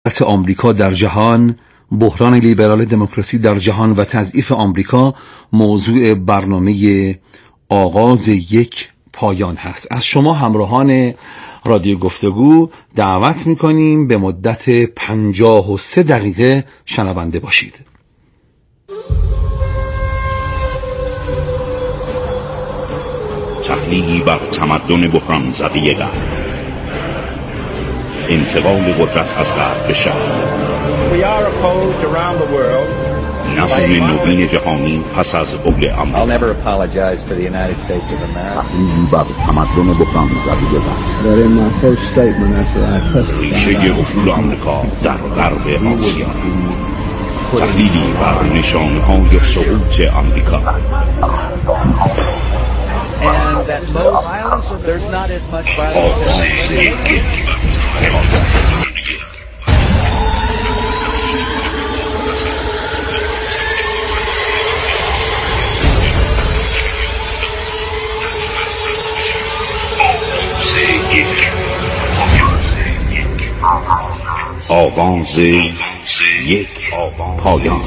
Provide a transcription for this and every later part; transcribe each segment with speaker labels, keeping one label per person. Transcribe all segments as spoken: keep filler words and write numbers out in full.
Speaker 1: آمریکا در جهان، بحران لیبرال دموکراسی در جهان و تضعیف آمریکا موضوع برنامه آغاز یک پایان هست. از شما همراهان رادیو گفتگو دعوت میکنیم به مدت پنجاه و سه دقیقه شنونده باشید.
Speaker 2: تحلیلی بر تمدن بحران زده غرب، انتقال قدرت از غرب به شرق، نظم نوین جهانی پس از بحران آمریکا. تحلیلی بر تمدن بحران زده غرب، ریشه افول آمریکا در غرب آسیا، تحلیلی بر نشانه‌های سقوط آمریکا.
Speaker 3: And that most violence, there's not as much violence
Speaker 2: آواز یک پایان.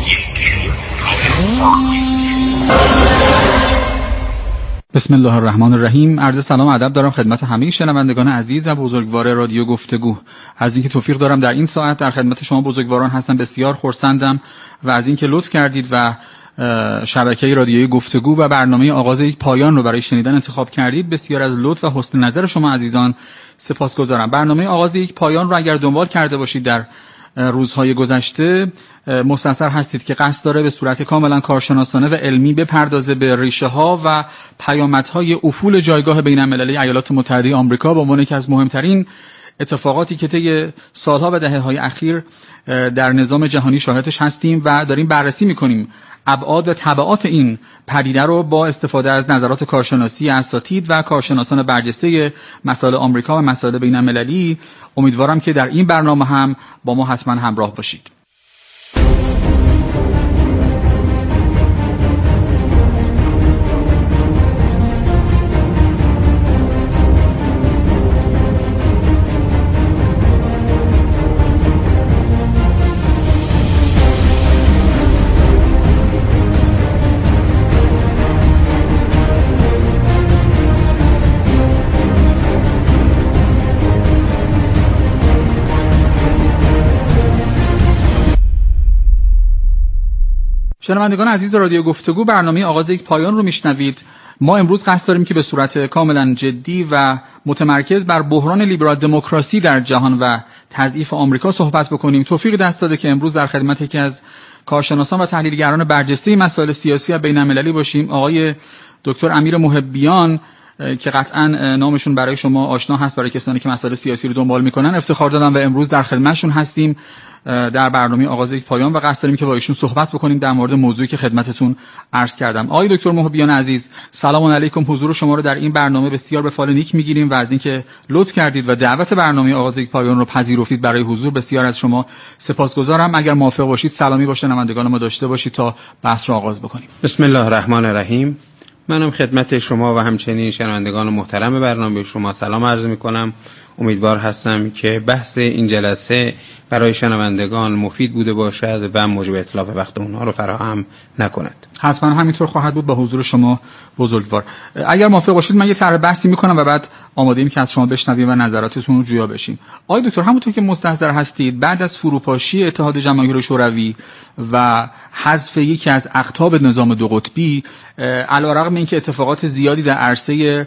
Speaker 4: بسم الله الرحمن الرحیم. عرض سلام و ادب دارم خدمت همه شنوندگان عزیز و بزرگوار رادیو گفتگو. از اینکه توفیق دارم در این ساعت در خدمت شما بزرگواران هستم بسیار خرسندم و از اینکه لطف کردید و شبکه رادیویی گفتگو و برنامه آغاز یک پایان رو برای شنیدن انتخاب کردید. بسیار از لطف و حسن نظر شما عزیزان سپاسگزارم. برنامه آغاز یک پایان رو اگر دنبال کرده باشید در روزهای گذشته، مستحضر هستید که قصد داره به صورت کاملا کارشناسانه و علمی بپردازه به ریشه ها و پیامدهای افول جایگاه بین المللی ایالات متحده آمریکا به عنوان یکی از مهمترین اتفاقاتی که طی سالها و دهه‌های اخیر در نظام جهانی شاهدش هستیم و داریم بررسی می‌کنیم ابعاد و تبعات این پدیده رو با استفاده از نظرات کارشناسی اساتید و کارشناسان برجسته مسائل آمریکا و مسائل بین المللی. امیدوارم که در این برنامه هم با ما حتما همراه باشید. شنوندگان عزیز رادیو گفتگو، برنامه آغاز یک پایان رو میشنوید. ما امروز قصد داریم که به صورت کاملا جدی و متمرکز بر بحران لیبرال دموکراسی در جهان و تضعیف آمریکا صحبت بکنیم. توفیق دست داده که امروز در خدمت یکی از کارشناسان و تحلیلگران برجسته مسائل سیاسی و بین المللی باشیم، آقای دکتر امیر محبیان که قطعا نامشون برای شما آشنا هست برای کسانی که مسائل سیاسی رو دنبال میکنن. افتخار دادم و امروز در خدمتشون هستیم در برنامه آغاز یک پایان و قصد داریم که با ایشون صحبت بکنیم در مورد موضوعی که خدمتتون عرض کردم. آقای دکتر محبیان عزیز، سلام علیکم. حضور شما رو در این برنامه بسیار به فال نیک میگیریم و از اینکه لطف کردید و دعوت برنامه آغاز یک پایان رو پذیرفتید برای حضور بسیار از شما سپاسگزارم. اگر موافق باشید سلامی با شنوندگان ما داشته باشید تا بحث رو آغاز بکنیم.
Speaker 5: بسم الله الرحمن الرحیم. منم خدمت شما و همچنین شنوندگان محترم برنامه شما سلام عرض میکنم. امیدوار هستم که بحث این جلسه برای شنوندگان مفید بوده باشد و موجب اتلاف وقت اونها رو فراهم نکند.
Speaker 4: حتما همینطور خواهد بود با حضور شما بزرگوار. اگر موافق باشید من یه طرح بحثی میکنم و بعد آماده ایم که از شما بشنویم و نظراتتون رو جویا بشیم. آقای دکتر، همونطور که مستحضر هستید بعد از فروپاشی اتحاد جماهیر شوروی و حذف یکی از اقطاب نظام دو قطبی، علیرغم اینکه اتفاقات زیادی در عرصه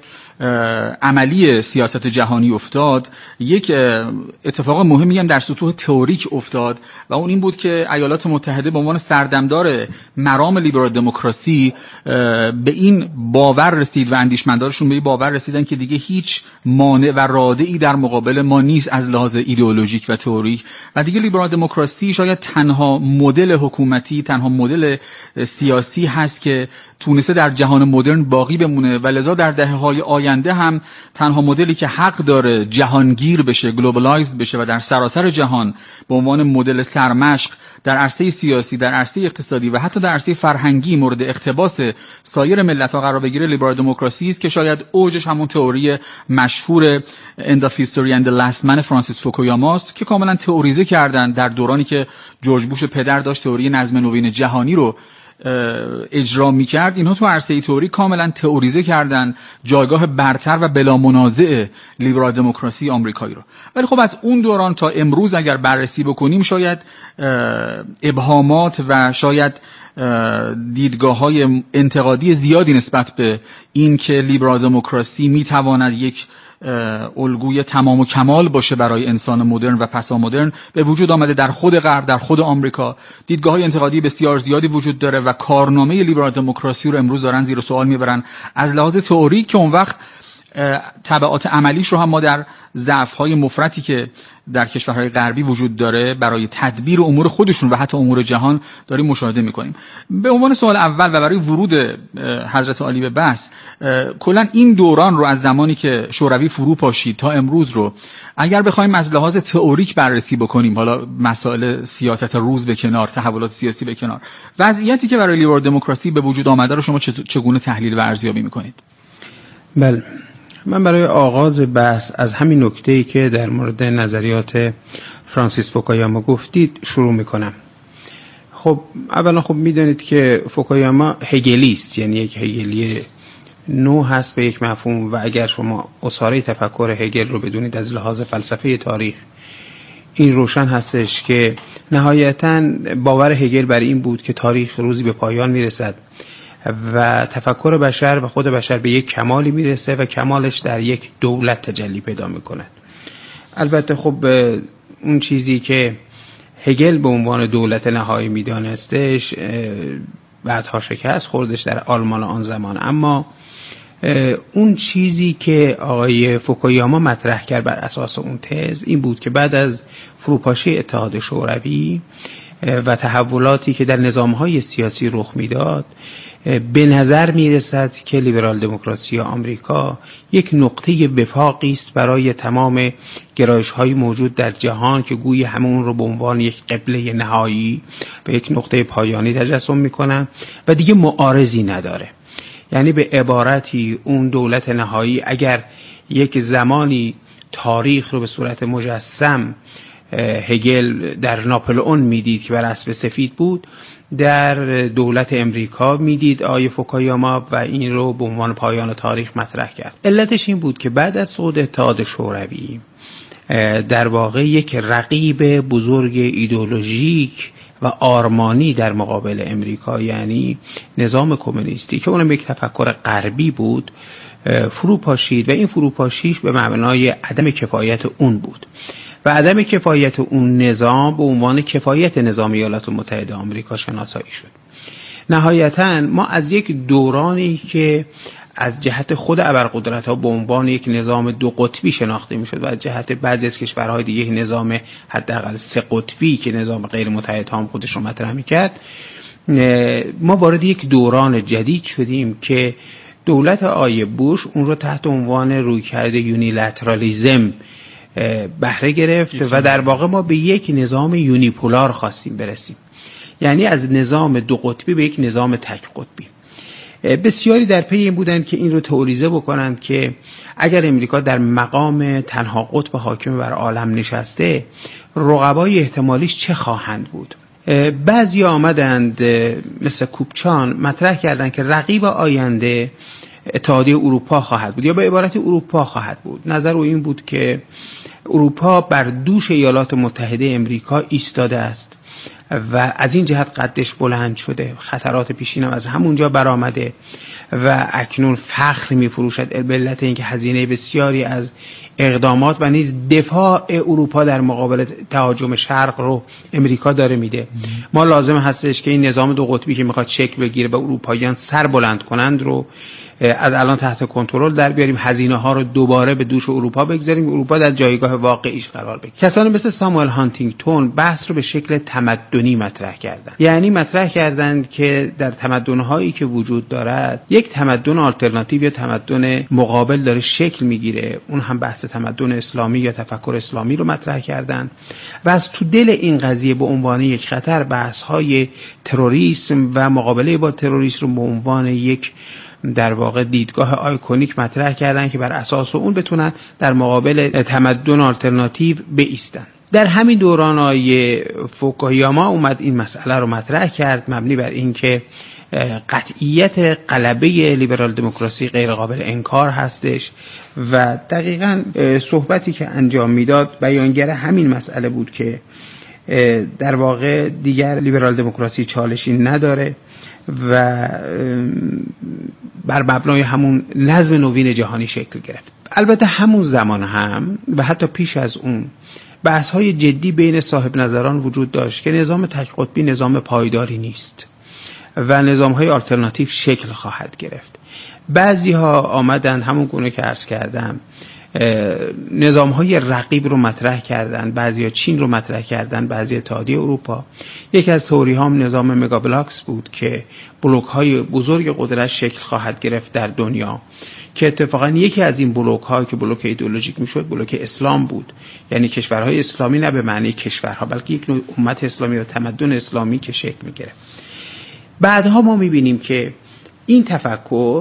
Speaker 4: عملی سیاست جهانی افتاد، یک اتفاق مهمی هم در سطوح تئوریک افتاد و اون این بود که ایالات متحده به عنوان سردمدار مرام لیبرال دموکراسی به این باور رسید و اندیشمندانشون به این باور رسیدن که دیگه هیچ مانع و رادعی در مقابل ما نیست از لحاظ ایدئولوژیک و تئوریک و دیگه لیبرال دموکراسی شاید تنها مدل حکومتی، تنها مدل سیاسی هست که تونسته در جهان مدرن باقی بمونه و لذا در دهه‌های آینده هم تنها مدلی که حق داره جهانگیر بشه، گلوبالایزد بشه و در سراسر جهان به عنوان مدل سرمشق در عرصه سیاسی، در عرصه اقتصادی و حتی در عرصه فرهنگی مورد اقتباس سایر ملت‌ها قرار بگیره، لیبرال دموکراسی است که شاید اوجش همون تئوری مشهور End of History and the Last Man فرانسیس فوکویاماست که کاملا تئوریزه کردن در دورانی که جورج بوش پدر داشت تئوری نظم نوین جهانی رو اجرا می‌کرد. اینها تو عرصه تئوری کاملا تئوریزه کردن جایگاه برتر و بلا منازع لیبرال دموکراسی آمریکایی رو. ولی خب از اون دوران تا امروز اگر بررسی بکنیم شاید ابهامات و شاید دیدگاه‌های انتقادی زیادی نسبت به این که لیبرال دموکراسی می‌تواند یک الگوی تمام و کمال باشه برای انسان مدرن و پسا مدرن به وجود آمده در خود غرب، در خود آمریکا. دیدگاه‌های انتقادی بسیار زیادی وجود داره و کارنامه لیبرال دموکراسی رو امروز دارن زیر سوال میبرن از لحاظ تئوریک که اون وقت تبعات عملیش رو هم ما در ضعف‌های مفرطی که در کشورهای غربی وجود داره برای تدبیر امور خودشون و حتی امور جهان داریم مشاهده می‌کنیم. به عنوان سوال اول و برای ورود حضرت عالی به بحث، کلا این دوران رو از زمانی که شوروی فرو پاشید تا امروز رو اگر بخوایم از لحاظ تئوریک بررسی بکنیم، حالا مسائل سیاست روز به کنار، تحولات سیاسی به کنار، وضعیتی که برای لیبرال دموکراسی به وجود آمده رو شما چگونه تحلیل و ارزیابی می‌کنید؟
Speaker 5: بله، من برای آغاز بحث از همین نکته‌ای که در مورد نظریات فرانسیس فوکویاما گفتید شروع میکنم. خب اولا خب میدونید که فوکویاما هگلیست، یعنی یک هگلی نو هست به یک مفهوم، و اگر شما اساره تفکر هگل رو بدونید از لحاظ فلسفه تاریخ، این روشن هستش که نهایتاً باور هگل بر این بود که تاریخ روزی به پایان میرسد و تفکر بشر و خود بشر به یک کمالی میرسه و کمالش در یک دولت تجلی پیدا میکنه. البته خب اون چیزی که هگل به عنوان دولت نهایی میدانستش بعدها شکست خوردش در آلمان آن زمان، اما اون چیزی که آقای فوکویاما مطرح کرد بر اساس اون تز این بود که بعد از فروپاشی اتحاد شوروی و تحولاتی که در نظام‌های سیاسی رخ میداد، به نظر میرسد که لیبرال دموکراسی آمریکا یک نقطه وفاقی است برای تمام گرایش‌های موجود در جهان که گویی همون رو به عنوان یک قبله نهایی و یک نقطه پایانی تجسم میکنن و دیگه معارضی نداره. یعنی به عبارتی اون دولت نهایی اگر یک زمانی تاریخ رو به صورت مجسم هگل در ناپلئون میدید که بر اسب سفید بود، در دولت امریکا میدید آقای فوکویاما و این رو به عنوان پایان تاریخ مطرح کرد. علتش این بود که بعد از سقوط اتحاد شوروی در واقع یک رقیب بزرگ ایدئولوژیک و آرمانی در مقابل امریکا، یعنی نظام کمونیستی که اونم یک تفکر غربی بود، فروپاشید و این فروپاشیش به معنای عدم کفایت اون بود و عدم کفایت اون نظام به عنوان کفایت نظام ایالات متحده آمریکا شناسایی شد. نهایتاً ما از یک دورانی که از جهت خود ابرقدرت‌ها به عنوان یک نظام دو قطبی شناخته می‌شد و از جهت بعضی از کشورهای دیگه یک نظام حداقل سه قطبی که نظام غیر متحد هم خودش رو مطرح می‌کرد، ما وارد یک دوران جدید شدیم که دولت آقای بوش اون رو تحت عنوان رویکرد یونیلترالیزم بهره گرفت و در واقع ما به یک نظام یونیپولار خواستیم برسیم، یعنی از نظام دو قطبی به یک نظام تک قطبی. بسیاری در پی این بودند که این رو تئوریزه بکنند که اگر امریکا در مقام تنها قطب حاکم بر عالم نشسته، رقبای احتمالیش چه خواهند بود. بعضی آمدند مثل کوپچان مطرح کردند که رقیب آینده اتحادیه اروپا خواهد بود یا به عبارت اروپا خواهد بود. نظر او این بود که اروپا بر دوش ایالات متحده امریکا ایستاده است و از این جهت قدش بلند شده، خطرات پیشین هم از همونجا برآمده و اکنون فخر می‌فروشد به علت اینکه هزینه بسیاری از اقدامات و نیز دفاع اروپا در مقابل تهاجم شرق رو امریکا داره میده. ما لازم هستش که این نظام دو قطبی که میخواد شکل بگیره و اروپاییان سر بلند کنند رو از الان تحت کنترل در بیاریم، هزینه ها رو دوباره به دوش اروپا بگذاریم، اروپا در جایگاه واقعیش قرار بگیره. کسانی مثل ساموئل هانتینگتون بحث رو به شکل تمدنی مطرح کردند. یعنی مطرح کردند که در تمدن‌هایی که وجود دارد یک تمدن آلترناتیو یا تمدن مقابل داره شکل میگیره، اون هم بحث تمدن اسلامی یا تفکر اسلامی رو مطرح کردند و از تو دل این قضیه به عنوان یک خطر بحث‌های تروریسم و مقابله با تروریسم رو به عنوان یک در واقع دیدگاه آیکونیک مطرح کردن که بر اساس اون بتونن در مقابل تمدن آلترناتیو بایستن. در همین دوران آقای فوکویاما اومد این مسئله رو مطرح کرد، مبنی بر این که قطعیت غلبه لیبرال دموکراسی غیر قابل انکار هستش و دقیقاً صحبتی که انجام میداد بیانگر همین مسئله بود که در واقع دیگر لیبرال دموکراسی چالشی نداره و بر مبنای همون نظم نوین جهانی شکل گرفت. البته همون زمان هم و حتی پیش از اون بحث‌های جدی بین صاحب نظران وجود داشت که نظام تک قطبی نظام پایداری نیست و نظام‌های آلترناتیو شکل خواهد گرفت. بعضی‌ها آمدن همون گونه که عرض کردم نظام‌های رقیب رو مطرح کردن، بعضی‌ها چین رو مطرح کردن، بعضی اتحادیه اروپا. یکی از تئوری‌ها هم نظام مگابلاکس بود که بلوک‌های بزرگ قدرت شکل خواهد گرفت در دنیا که اتفاقا یکی از این بلوک‌ها که بلوک ایدئولوژیک میشد بلوک اسلام بود، یعنی کشورهای اسلامی نه به معنی کشورها بلکه یک نوع امت اسلامی و تمدن اسلامی که شکل می‌گرفت. بعدها ما می‌بینیم که این تفکر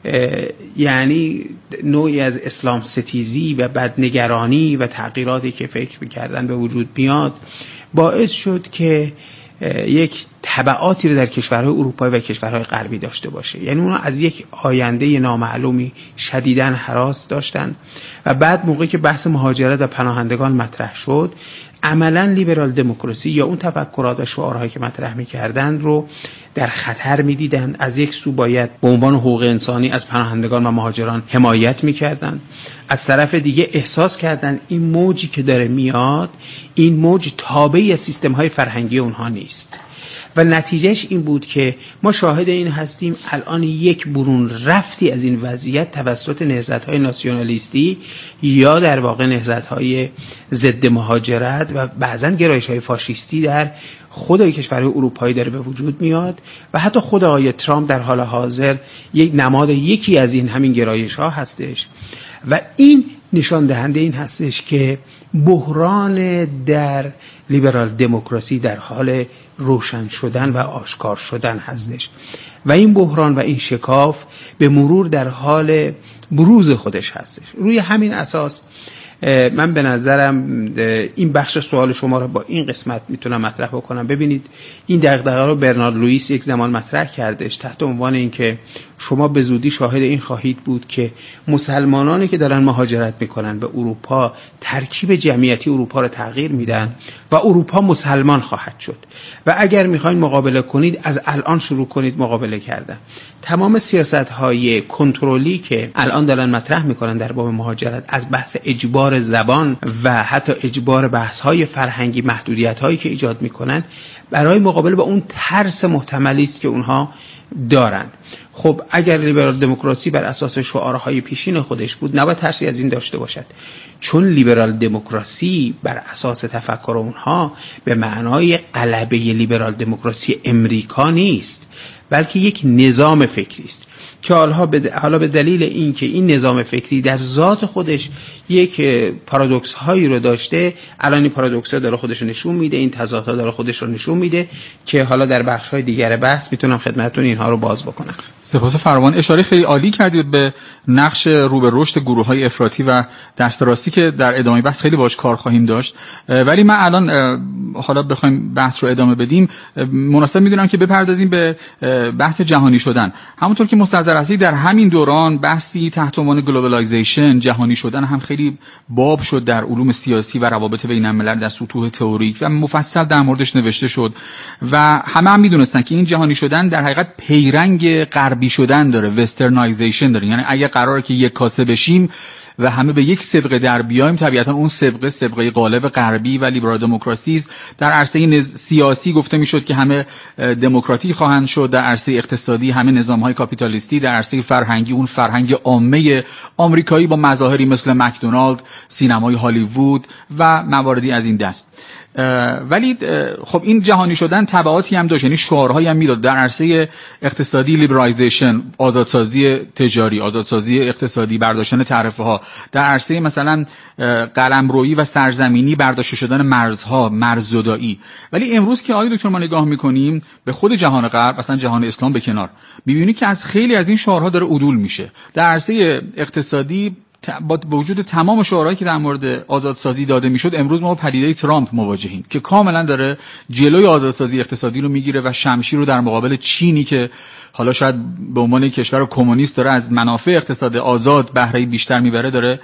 Speaker 5: یعنی نوعی از اسلام ستیزی و بدنگرانی و تغییراتی که فکر می‌کردن به وجود بیاد باعث شد که یک تبعاتی رو در کشورهای اروپایی و کشورهای غربی داشته باشه. یعنی اونا از یک آینده نامعلومی شدیداً هراس داشتن و بعد موقعی که بحث مهاجرت و پناهندگان مطرح شد عملاً لیبرال دموکراسی یا اون تفکرات و شعارهایی که مطرح می‌کردن رو در خطر می‌دیدن. از یک سو باید به عنوان حقوق انسانی از پناهندگان و مهاجران حمایت می‌کردن، از طرف دیگه احساس کردن این موجی که داره میاد این موج تابعی از سیستم‌های فرهنگی اونها نیست و نتیجهش این بود که ما شاهد این هستیم الان یک برون رفتی از این وضعیت توسط نهضت‌های ناسیونالیستی یا در واقع نهضت‌های ضد مهاجرت و بعضاً گرایش‌های فاشیستی در خود کشورهای اروپایی داره به وجود میاد و حتی خود آقای ترامپ در حال حاضر یک نماد یکی از این همین گرایش‌ها هستش و این نشان دهنده این هستش که بحران در لیبرال دموکراسی در حال روشن شدن و آشکار شدن هستش و این بحران و این شکاف به مرور در حال بروز خودش هستش. روی همین اساس من به نظرم این بخش سوال شما رو با این قسمت میتونم مطرح بکنم. ببینید این دغدغه رو برنارد لوئیس یک زمان مطرح کردش تحت عنوان اینکه شما به زودی شاهد این خواهید بود که مسلمانانی که دارن مهاجرت میکنن به اروپا ترکیب جمعیتی اروپا رو تغییر میدن و اروپا مسلمان خواهد شد و اگر میخواین مقابله کنید از الان شروع کنید مقابله کردن. تمام سیاست‌های کنترلی که الان دارن مطرح میکنن در باب مهاجرت از بحث اجبار زبان و حتی اجبار بحث‌های فرهنگی محدودیت‌هایی که ایجاد میکنن برای مقابله با اون ترس محتملی است که اونها دارن. خب اگر لیبرال دموکراسی بر اساس شعارهای پیشین خودش بود نباید ترسی از این داشته باشد، چون لیبرال دموکراسی بر اساس تفکر اونها به معنای غلبه لیبرال دموکراسی امریکا نیست بلکه یک نظام فکری است که حالا به حالا به دلیل اینکه این نظام فکری در ذات خودش یک پارادوکس هایی رو داشته، الان این پارادوکس ها داره خودش رو نشون میده، این تضادها داره خودش رو نشون میده که حالا در بخش های دیگر بحث میتونم خدمتتون اینها رو باز بکنم.
Speaker 4: سپاس فراوان. اشاره خیلی عالی کردید به نقش رو به رشد گروه‌های افراطی و دست راستی که در ادامه بحث خیلی باهاش کار خواهیم داشت، ولی من الان حالا بخوایم بحث رو ادامه بدیم مناسب میدونم که بپردازیم به بحث جهانی شدن. همونطور که مستحضر هستید در همین دوران بحثی تحت عنوان گلوبالایزیشن، جهانی شدن هم خیلی باب شد در علوم سیاسی و روابط بین الملل در سطوح تئوریک و مفصل در موردش نوشته شد و همه هم میدونستن که این جهانی شدن در حقیقت پیرنگ غربی شدن داره، وسترنایزیشن داره. یعنی اگه قراره که یک کاسه بشیم و همه به یک سابقه در بیایم، طبیعتا اون سابقه سابقه غالب غربی و لیبرال دموکراسی است. در عرصه نز... سیاسی گفته میشد که همه دموکراتیک خواهند شد، در عرصه اقتصادی همه نظام‌های کاپیتالیستی، در عرصه فرهنگی اون فرهنگ عامه آمریکایی با مظاهری مثل مکدونالد، سینمای هالیوود و مواردی از این دست. ولی خب این جهانی شدن تبعاتی هم داشت، یعنی شعارهایی هم میداد. در عرصه اقتصادی لیبرالایزیشن، آزادسازی تجاری، آزادسازی اقتصادی، برداشتن تعرفه ها. در عرصه مثلا قلمرویی و سرزمینی برداشته شدن مرزها، مرززدایی. ولی امروز که آقای دکتر ما نگاه میکنیم به خود جهان غرب، مثلا جهان اسلام به کنار، میبینی که از خیلی از این شعارها داره عدول میشه. در عرصه اقتصادی با وجود تمام شعارهایی که در مورد آزادسازی داده میشد، امروز ما با پدیده ترامپ مواجهیم که کاملا داره جلوی آزادسازی اقتصادی رو میگیره و شمشیر رو در مقابل چینی که حالا شاید به عنوان کشور کمونیست داره از منافع اقتصاد آزاد بهره بیشتر میبره، داره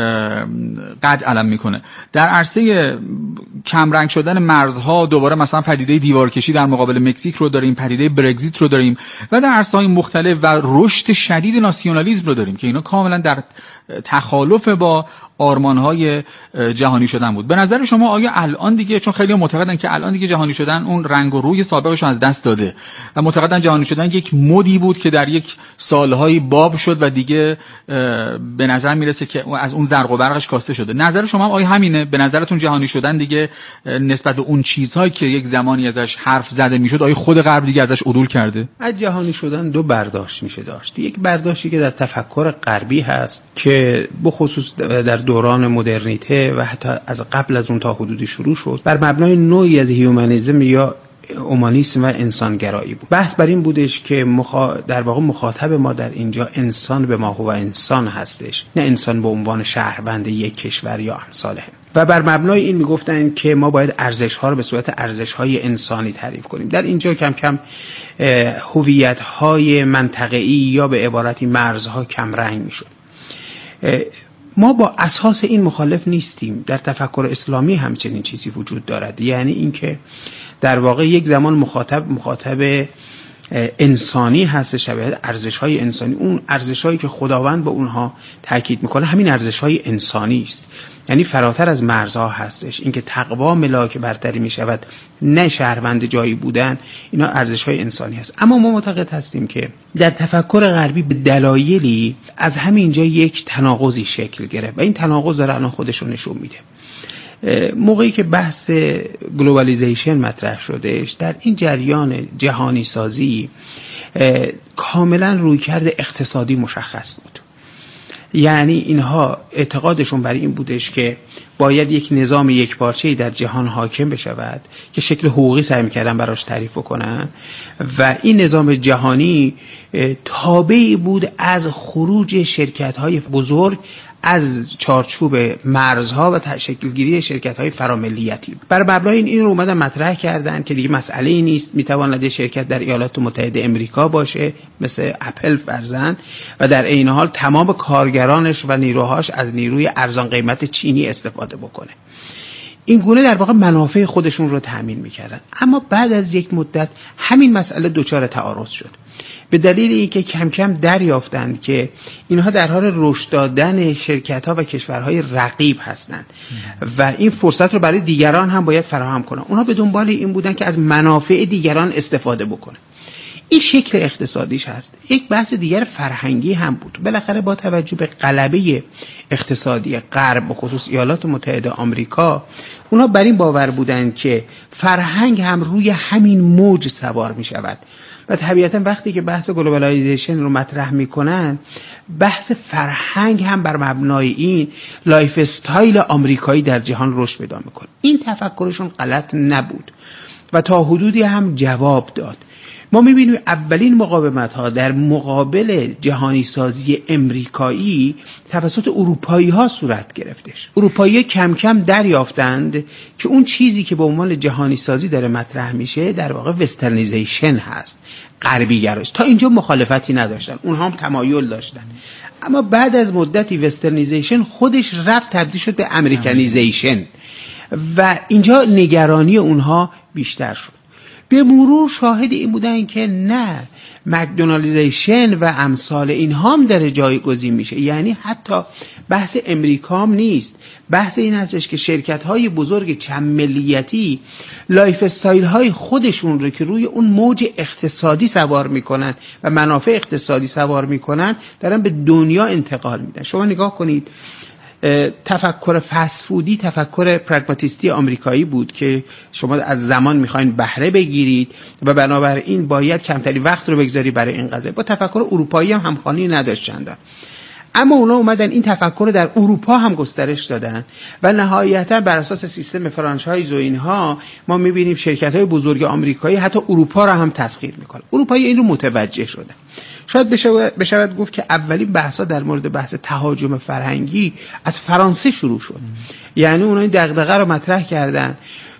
Speaker 4: قد علم میکنه. در عرصه کمرنگ شدن مرزها دوباره مثلا پدیده دیوارکشی در مقابل مکزیک رو داریم، پدیده برگزیت رو داریم و در عرصه‌های مختلف و رشد شدید ناسیونالیسم رو داریم که اینا کاملا در تخالف با آرمان‌های جهانی شدن بود. به نظر شما آیا الان دیگه، چون خیلی معتقدن که الان دیگه جهانی شدن اون رنگ و روی سابقش رو از دست داده و معتقدن جهانی شدن یک مدی بود که در یک سالهای باب شد و دیگه به نظر میرسه که از اون زرق و برقش کاسته شده، نظر شما آیا همینه؟ به نظرتون جهانی شدن دیگه نسبت به اون چیزهایی که یک زمانی ازش حرف زده میشد، آیا خود غرب دیگه ازش عدول کرده؟
Speaker 5: از جهانی شدن دو برداشت میشه داشت. یک برداشتی که در تفکر غربی هست که به خصوص در دوران مدرنیته و حتی از قبل از اون تا حدودی شروع شد، بر مبنای نوعی از هیومانیسم یا اومانیسم و انسانگرایی بود. بحث بر این بودش که مخا... در واقع مخاطب ما در اینجا انسان به ما هو انسان هستش، نه انسان به عنوان شهروند یک کشور یا امثاله. و بر مبنای این میگفتن که ما باید ارزش‌ها رو به صورت ارزش‌های انسانی تعریف کنیم. در اینجا کم کم هویت‌های منطقه‌ای یا به عبارتی مرزها کم رنگ میشد. ما با اساس این مخالف نیستیم. در تفکر اسلامی همچنین چیزی وجود دارد، یعنی اینکه در واقع یک زمان مخاطب مخاطب انسانی هست، شبیه ارزش‌های انسانی، اون ارزش‌هایی که خداوند به اونها تاکید میکنه همین ارزش‌های انسانی است، یعنی فراتر از مرزها هستش. اینکه تقوا ملاک برتری میشود، نه شهروند جایی بودن، اینا ارزش‌های انسانی هست. اما ما معتقد هستیم که در تفکر غربی به دلایلی از همینجا یک تناقضی شکل گرفت و این تناقض داره الان خودش رو نشون میده. موقعی که بحث گلوبالیزیشن مطرح شدهش، در این جریان جهانی سازی کاملا رویکرد اقتصادی مشخص بود. یعنی اینها اعتقادشون برای این بودش که باید یک نظام یکپارچه‌ای در جهان حاکم بشود که شکل حقوقی سعی می‌کردن براش تعریف کنن و این نظام جهانی تابعی بود از خروج شرکت‌های بزرگ از چارچوب مرزها و تشکیلگیری شرکت‌های فراملیتی. بر مبنای این این رو اومدن مطرح کردن که دیگه مسئله‌ای نیست، میتواند شرکت در ایالات متحده آمریکا باشه مثل اپل فرضاً و در عین حال تمام کارگرانش و نیروهاش از نیروی ارزان قیمت چینی استفاده بکنه. این گونه در واقع منافع خودشون رو تأمین میکردن. اما بعد از یک مدت همین مسئله دچار تعارض شد، به دلیل اینکه کم کم دریافتند که اینها در حال رشد دادن شرکت‌ها و کشورهای رقیب هستند و این فرصت رو برای دیگران هم باید فراهم کنن. اونها به دنبال این بودن که از منافع دیگران استفاده بکنه. این شکل اقتصادیش هست. یک بحث دیگر فرهنگی هم بود. بالاخره با توجه به غلبه اقتصادی غرب به خصوص ایالات متحده آمریکا، اونا بر این باور بودند که فرهنگ هم روی همین موج سوار می شود و طبیعتا وقتی که بحث گلوبالایزیشن رو مطرح میکنن، بحث فرهنگ هم بر مبنای این لایف استایل آمریکایی در جهان رشد پیدا میکنه. این تفکرشون غلط نبود و تا حدودی هم جواب داد. ما میبینیم اولین مقاومت ها در مقابل جهانی سازی امریکایی توسط اروپایی ها صورت گرفتش. اروپایی ها کم کم دریافتند که اون چیزی که به عنوان جهانی سازی داره مطرح میشه در واقع وسترنیزیشن هست، غربی گراییست. تا اینجا مخالفتی نداشتن، اونها هم تمایل داشتن، اما بعد از مدتی وسترنیزیشن خودش رفت تبدیل شد به امریکانیزیشن و اینجا نگرانی اونها بیشتر شد. به مرور شاهد این بودن که نه، مکدونالدیزیشن و امثال اینها هم داره جایگزین میشه. یعنی حتی بحث امریکام نیست، بحث این هستش که شرکت های بزرگ چند ملیتی لایف استایل های خودشون رو که روی اون موج اقتصادی سوار میکنن و منافع اقتصادی سوار میکنن دارن به دنیا انتقال میدن. شما نگاه کنید، تفکر فسفودی تفکر پرگماتیستی آمریکایی بود که شما از زمان میخواین بهره بگیرید و بنابراین باید کمتری وقت رو بگذاری برای این قضیه. با تفکر اروپایی هم همخوانی نداشت چندان، اما اونا اومدن این تفکر رو در اروپا هم گسترش دادن و نهایتا بر اساس سیستم فرانچایز و اینها ما میبینیم شرکت‌های بزرگ آمریکایی حتی اروپا رو هم تسخیر میکنن. اروپایی این رو متوجه شدن. شاید بشود, بشود گفت که اولین بحثا در مورد بحث تهاجم فرهنگی از فرانسه شروع شد. یعنی اونا این دغدغه رو مطرح کردن.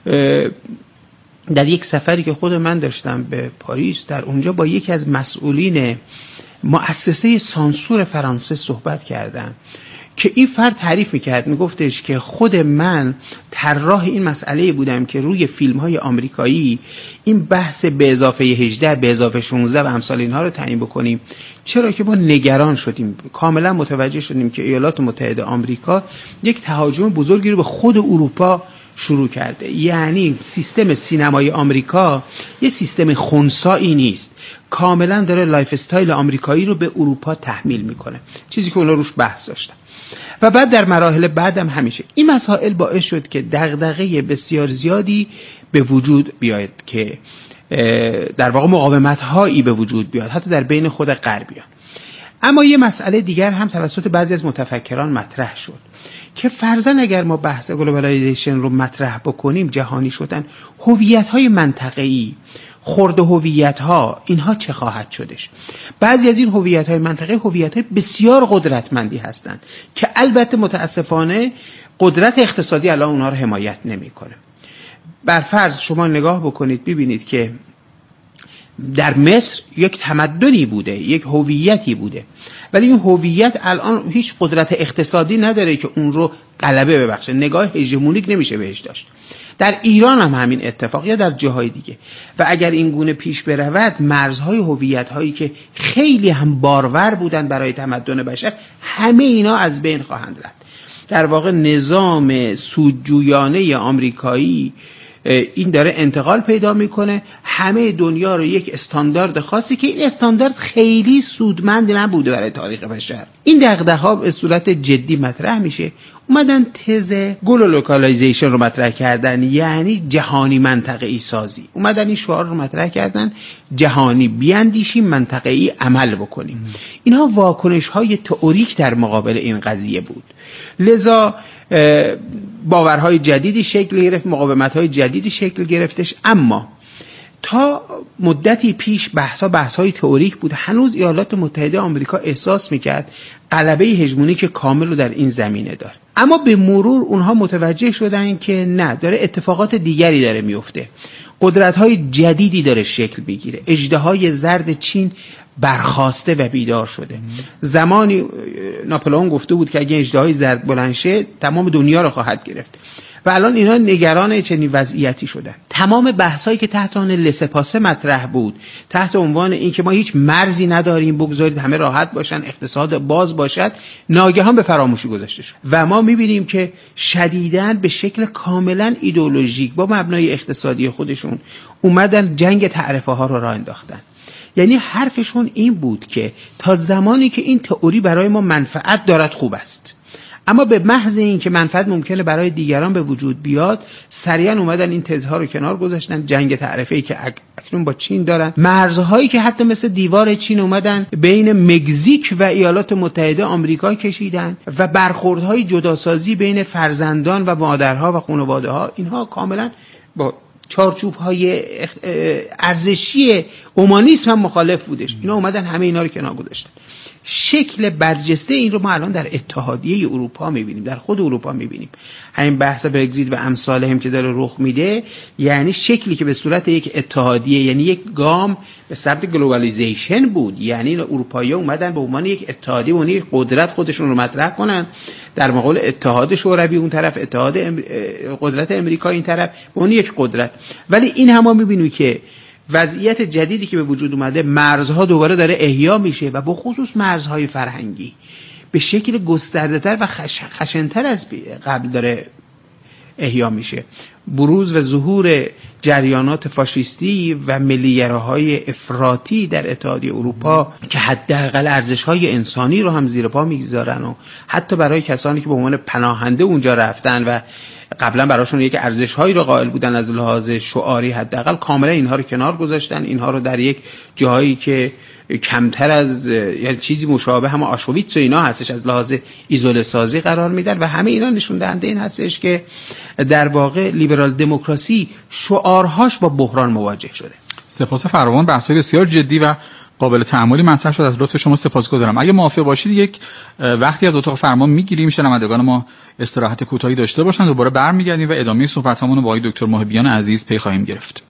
Speaker 5: در یک سفری که خود من داشتم به پاریس، در اونجا با یکی از مسئولین مؤسسه سانسور فرانسه صحبت کردم که این فرد تعریف میکرد، میگفتش که خود من طراح این مسئله بودم که روی فیلم های آمریکایی این بحث به اضافه هجده به اضافه شانزده و امثال اینها رو تعیین بکنیم، چرا که ما نگران شدیم، کاملا متوجه شدیم که ایالات متحده آمریکا یک تهاجم بزرگی رو به خود اروپا شروع کرده. یعنی سیستم سینمای آمریکا یه سیستم خنثایی نیست، کاملا داره لایف استایل آمریکایی رو به اروپا تحمیل میکنه، چیزی که اونا روش بحث داشتن. و بعد در مراحل بعدم همیشه این مسائل باعث شد که دغدغه بسیار زیادی به وجود بیاید که در واقع مقاومت هایی به وجود بیاد حتی در بین خود غربیان. اما یه مسئله دیگر هم توسط بعضی از متفکران مطرح شد که فرضاً اگر ما بحث گلوبالایزیشن رو مطرح بکنیم، جهانی شدن، هویت‌های منطقه‌ای، خرد هویت‌ها، اینها چه خواهد شدش؟ بعضی از این هویت‌های منطقه‌ای هویت‌های بسیار قدرتمندی هستند که البته متاسفانه قدرت اقتصادی الان اونها رو حمایت نمی‌کنه. بر فرض شما نگاه بکنید ببینید که در مصر یک تمدنی بوده، یک هویتی بوده، ولی این هویت الان هیچ قدرت اقتصادی نداره که اون رو غلبه ببخشه، نگاه هژمونیک نمیشه بهش داشت. در ایران هم همین اتفاق یا در جاهای دیگه. و اگر این گونه پیش برود، مرزهای هویت‌هایی که خیلی هم بارور بودن برای تمدن بشر، همه اینا از بین خواهند رفت. در واقع نظام سودجویانه آمریکایی این داره انتقال پیدا میکنه، همه دنیا رو یک استاندارد خاصی که این استاندارد خیلی سودمند نبوده برای تاریخ بشر. این دغدغه‌ها به صورت جدی مطرح میشه. اومدن تز گلوبالایزیشن رو مطرح کردن، یعنی جهانی منطقه‌ای سازی. اومدن این شعار رو مطرح کردن، جهانی بیاندیشیم، منطقه‌ای عمل بکنیم. اینها واکنش‌های تئوریک در مقابل این قضیه بود. لذا باورهای جدیدی شکل گرفت، مقاومت‌های جدیدی شکل گرفتش. اما تا مدتی پیش بحثا بحث‌های تئوریک بود. هنوز ایالات متحده آمریکا احساس می‌کرد غلبه هژمونیک کامل رو در این زمینه داره. اما به مرور اونها متوجه شدن که نه، داره اتفاقات دیگری داره میفته. قدرت‌های جدیدی داره شکل می‌گیره. اژدهای زرد چین برخاسته و بیدار شده. زمانی ناپلئون گفته بود که اگه اژدهای زرد بلند شه تمام دنیا رو خواهد گرفت و الان اینا نگران چنین وضعیتی شدن. تمام بحثایی که تحت عنوان لسپاسه مطرح بود، تحت عنوان این که ما هیچ مرزی نداریم، بگذارید همه راحت باشن، اقتصاد باز باشد، ناگهان به فراموشی گذاشته شد و ما می‌بینیم که شدیداً به شکل کاملاً ایدئولوژیک با مبنای اقتصادی خودشون اومدن جنگ تعرفه ها رو راه انداختن. یعنی حرفشون این بود که تا زمانی که این تئوری برای ما منفعت دارد خوب است، اما به محض این که منفعت ممکنه برای دیگران به وجود بیاد، سریعا اومدن این تزها رو کنار گذاشتن. جنگ تعرفه‌ای که اکنون با چین دارن، مرزهایی که حتی مثل دیوار چین اومدن بین مکزیک و ایالات متحده آمریکا کشیدن و برخوردهای جداسازی بین فرزندان و مادرها و خانواده‌ها، اینها کاملا با چارچوب‌های ارزشی اومانیسم هم مخالف بودش. اینا اومدن همه اینا رو کنار گذاشتن. شکل برجسته این رو ما الان در اتحادیه اروپا می‌بینیم، در خود اروپا می‌بینیم. همین بحث برگزیت و امثال هم که داره رخ میده، یعنی شکلی که به صورت یک اتحادیه، یعنی یک گام به سمت گلوبالیزیشن بود. یعنی اروپایی‌ها اومدن به عنوان یک اتحادیه و یک قدرت خودشون رو مطرح کنن، در مقابل اتحاد شوروی اون طرف، اتحاد قدرت امریکا این طرف، به عنوان یک قدرت. ولی این هم ما می‌بینیم که وضعیت جدیدی که به وجود اومده، مرزها دوباره داره احیا میشه و به خصوص مرزهای فرهنگی به شکل گسترده‌تر و خش... خشن‌تر از قبل داره احیا میشه. بروز و ظهور جریانات فاشیستی و ملی‌گراهای افراطی در اتحادیه اروپا که حداقل ارزش‌های انسانی رو هم زیر پا میگذارن و حتی برای کسانی که به عنوان پناهنده اونجا رفتن و قبلا براشون یک ارزش‌هایی رو قائل بودن از لحاظ شعاری، حداقل کاملا اینها رو کنار گذاشتن، اینها رو در یک جایی که کمتر از یعنی چیزی مشابه هم آشویتس و اینا هستش از لحاظ ایزوله سازی قرار میدن و همه اینا نشون دهنده این هستش که در واقع لیبرال دموکراسی شعارهاش با بحران مواجه شده.
Speaker 4: سپاس فراوان، بحث‌های بسیار جدی و قابل تأملی مطرح شد. از لطف شما سپاسگزارم. اگه موافق باشید یک وقتی از اتاق فرمان میگیریم، شنوندگان ما استراحت کوتاهی داشته باشن، دوباره برمیگردیم و ادامه صحبتامون رو با آقای دکتر محبیان عزیز پی خواهیم گرفت.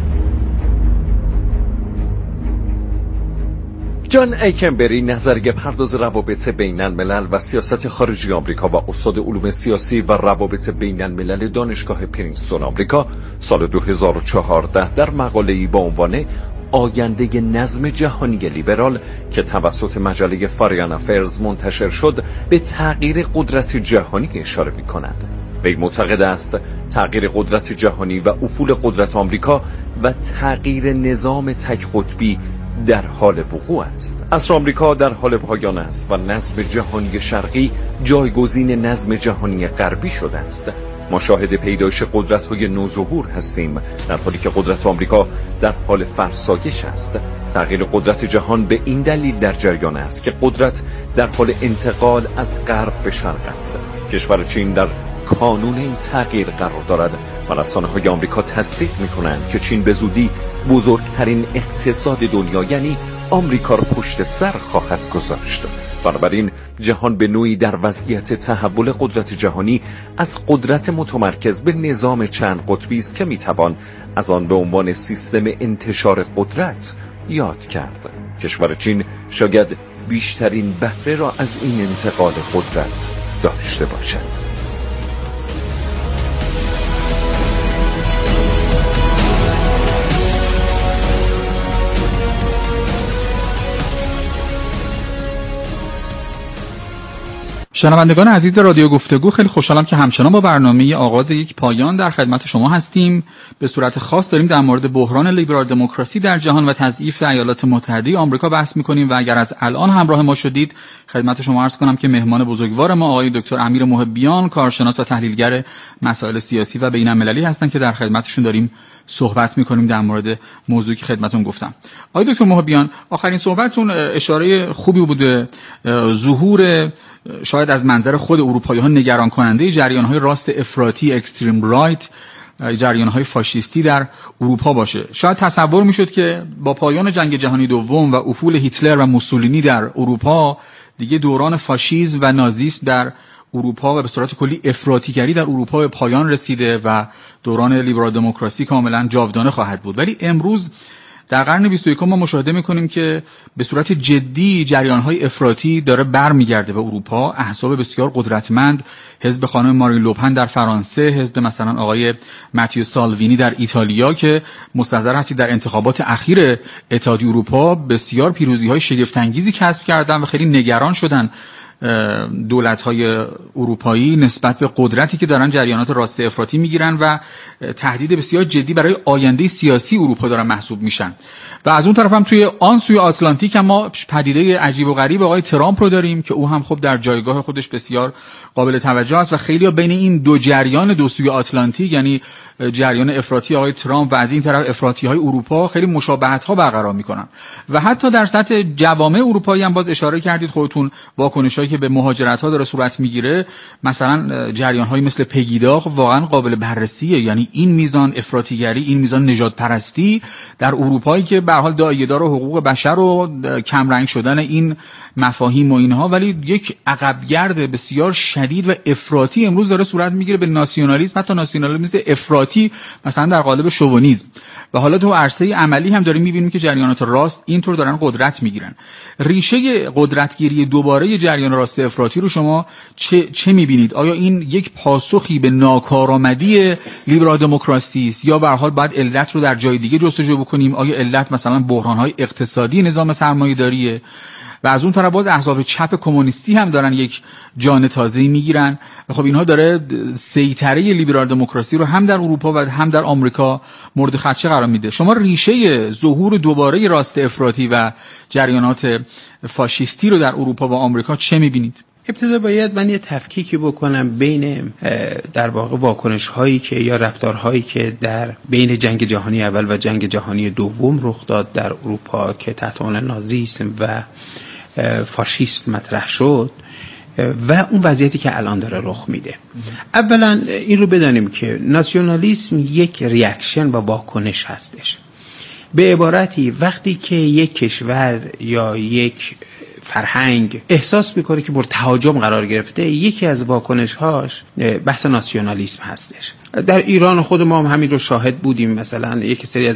Speaker 6: جان ایکنبری، نظریه پرداز روابط بین الملل و سیاست خارجی آمریکا و استاد علوم سیاسی و روابط بین الملل دانشگاه پرینستون آمریکا، سال دو هزار و چهارده در مقاله‌ای با عنوان آینده نظم جهانی لیبرال که توسط مجله فارین افیرز منتشر شد، به تغییر قدرت جهانی اشاره می‌کند. وی معتقد است تغییر قدرت جهانی و افول قدرت آمریکا و تغییر نظام تک قطبی در حال وقوع است. عصر آمریکا در حال پایان است و نظم جهانی شرقی جایگزین نظم جهانی غربی شده است. ما شاهد پیدایش قدرت‌های نوظهور هستیم، در حالی که قدرت آمریکا در حال فرسایش است. تغییر قدرت جهان به این دلیل در جریان است که قدرت در حال انتقال از غرب به شرق است. کشور چین در کانون این تغییر قرار دارد و رسانه‌های آمریکا تصدیق می‌کنند که چین به زودی بزرگترین اقتصاد دنیا یعنی آمریکا را پشت سر خواهد گذاشت. بنابراین جهان به نوعی در وضعیت تحول قدرت جهانی از قدرت متمرکز به نظام چند قطبی است که میتوان از آن به عنوان سیستم انتشار قدرت یاد کرد. کشور چین شاید بیشترین بهره را از این انتقال قدرت داشته باشد.
Speaker 4: شنوندگان عزیز رادیو گفتگو، خیلی خوشحالم که همچنان با برنامه آغاز یک پایان در خدمت شما هستیم. به صورت خاص داریم در مورد بحران لیبرال دموکراسی در جهان و تضعیف ایالات متحده آمریکا بحث می‌کنیم و اگر از الان همراه ما شدید، خدمت شما عرض کنم که مهمان بزرگوار ما آقای دکتر امیر محبیان، کارشناس و تحلیلگر مسائل سیاسی و بین‌المللی هستند که در خدمتشون داریم صحبت می‌کنیم در مورد موضوعی که خدمتتون گفتم. آقای دکتر محبیان، آخرین صحبتتون اشاره خوبی بوده، ظهور شاید از منظر خود اروپایی‌ها نگران کننده جریان‌های راست افراطی اکستریم رایت، جریان‌های فاشیستی در اروپا باشه. شاید تصور می‌شد که با پایان جنگ جهانی دوم و افول هیتلر و موسولینی در اروپا، دیگه دوران فاشیسم و نازیسم در اروپا و به صورت کلی افراطیگری در اروپا به پایان رسیده و دوران لیبرال دموکراسی کاملا جاودانه خواهد بود. ولی امروز در قرن بیست و یکم ما مشاهده می‌کنیم که به صورت جدی جریان‌های افراطی داره برمیگرده به اروپا. احزاب بسیار قدرتمند، حزب خانم مارین لوپن در فرانسه، حزب مثلا آقای ماتیو سالوینی در ایتالیا که مستحضر هستید در انتخابات اخیر اتحادیه اروپا بسیار پیروزی‌های شگفت‌انگیزی کسب کردن و خیلی نگران شدن دولت‌های اروپایی نسبت به قدرتی که دارن جریانات راست افراطی میگیرن و تهدید بسیار جدی برای آینده سیاسی اروپا دارن محسوب میشن. و از اون طرف هم توی آن سوی آتلانتیک هم ما پدیده عجیب و غریب آقای ترامپ رو داریم که او هم خب در جایگاه خودش بسیار قابل توجه است و خیلی بین این دو جریان دو سوی آتلانتیک، یعنی جریان افراطی آقای ترامپ و از این طرف افراطی‌های اروپا، خیلی مشابهت‌ها برقرار می‌کنن. و حتی در سطح جوامع اروپایی هم باز اشاره کردید خودتون، واکنش‌هایی که به مهاجرت‌ها داره صورت میگیره، مثلا جریان‌هایی مثل پگیداغ واقعا قابل بررسیه. یعنی این میزان افراطیگری، این میزان نژاد پرستی در اروپایی که به هر حال داعیه‌دار حقوق بشر و کم رنگ شدن این مفاهیم و اینها، ولی یک عقبگرد بسیار شدید و افراطی امروز داره صورت میگیره به ناسیونالیسم، حتی ناسیونالیسم افراطی مثلا در قالب شوونیسم. و حالا تو عرصه عملی هم داریم میبینیم که جریانات راست اینطور دارن قدرت میگیرن. ریشه قدرتگیری دوباره جریان راست افراطی رو شما چه چه می‌بینید؟ آیا این یک پاسخی به ناکارآمدی لیبرال دموکراسی است یا به هر حال باید علت رو در جای دیگه جستجو بکنیم؟ آیا علت مثلا بحران‌های اقتصادی نظام سرمایه‌داریه؟ و از اون طرف باز احزاب چپ کمونیستی هم دارن یک جان تازه‌ای میگیرن. خب اینها داره سیطره لیبرال دموکراسی رو هم در اروپا و هم در آمریکا مورد خدشه قرار میده. شما ریشه ظهور دوباره راست افراطی و جریانات فاشیستی رو در اروپا و آمریکا چه میبینید؟
Speaker 5: ابتدا باید من یه تفکیکی بکنم بین در واقع واکنش هایی که یا رفتارهایی که در بین جنگ جهانی اول و جنگ جهانی دوم رخ داد در اروپا که تحت عنوان نازیسم و فاشیسم مطرح شد و اون وضعیتی که الان داره رخ میده. اولا این رو بدانیم که ناسیونالیسم یک ریاکشن و واکنش هستش. به عبارتی وقتی که یک کشور یا یک فرهنگ احساس میکنه که مورد تهاجم قرار گرفته، یکی از واکنش‌هاش بحث ناسیونالیسم هستش. در ایران خود ما هم همین رو شاهد بودیم. مثلا یک سری از